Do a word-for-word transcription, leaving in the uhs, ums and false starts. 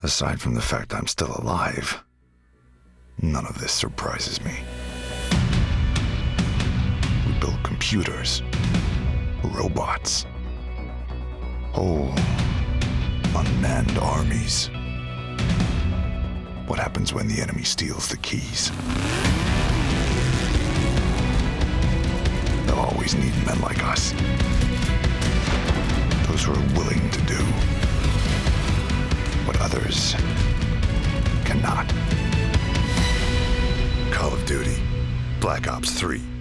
Aside from the fact I'm still alive, none of this surprises me. We build computers, robots, whole unmanned armies. What happens when the enemy steals the keys? They'll always need men like us. Those who are willing to do what others cannot. Call of Duty, Black Ops three.